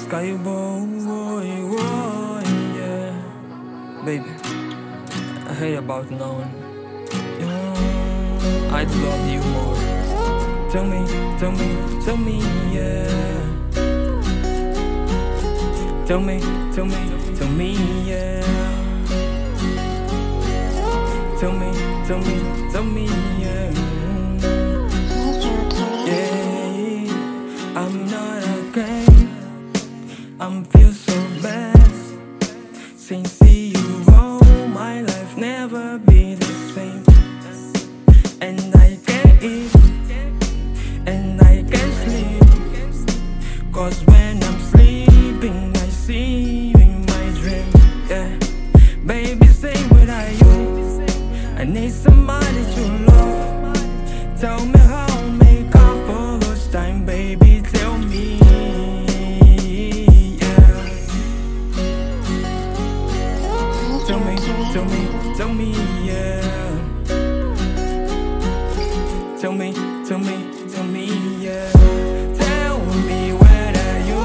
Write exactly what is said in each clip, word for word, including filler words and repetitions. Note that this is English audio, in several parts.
sky boy, boy, boy, yeah. Baby, I hate about knowing. Yeah, I'd love you more. Tell me, tell me, tell me, yeah. Tell me, tell me, tell me, yeah. Tell me, tell me, tell me, yeah. Yeah, I'm not okay. I'm feel so bad. Since see you go, my life never be the same. And I can't eat, and I can't sleep. Cause when I'm sleeping, I see you in my dream. Yeah, baby, say where are you? I need somebody to love. Tell me how to make up for lost time, baby, tell me. Yeah. Tell me, tell me, tell me, yeah. Tell me, tell me, tell me, yeah. Tell me where are you?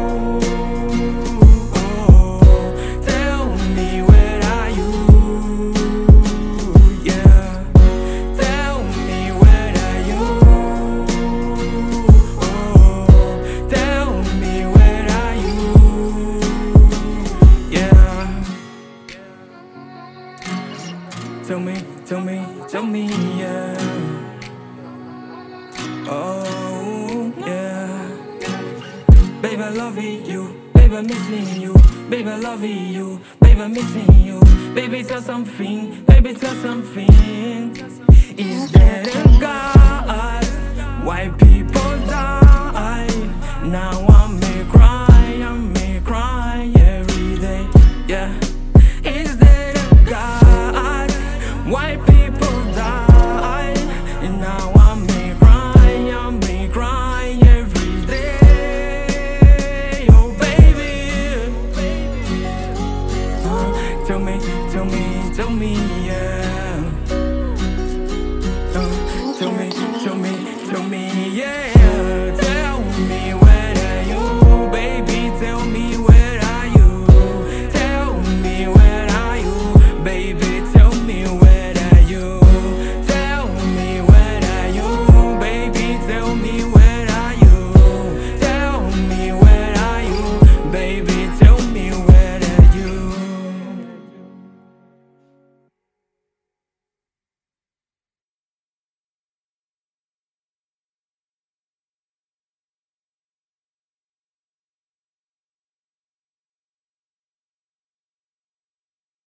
Oh, tell me where are you? Yeah. Tell me where are you? Oh, tell me where are you? Yeah. Tell me, tell me, tell me, yeah. Oh, yeah. Baby, I love you. Baby, I'm missing you. Baby, I love you. Baby, I'm missing you. Baby, tell something. Baby, tell something. Is there a God? Why people die? Now